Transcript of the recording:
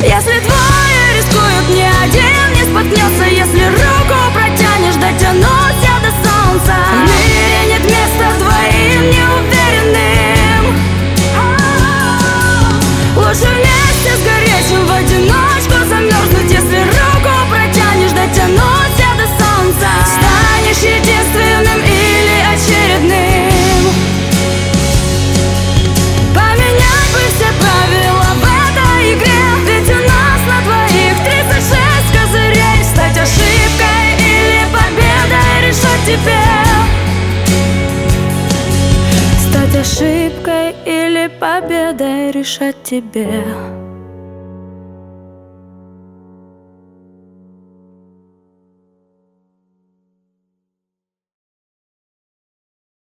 Если двое рискуют, ни один не споткнется. Если руку протянешь, дотянусь я до солнца. В мире нет места двоим неуверенным. Лучше вместе сгореть, чем в одиночку замерзнуть. Если руку протянешь, дотянусь я до солнца. Станешь единственным или очередным. Поменять бы все правила в этой игре, ведь у нас на двоих 36 козырей. Стать ошибкой или победой решать тебе. Стать ошибкой или победой решать тебе.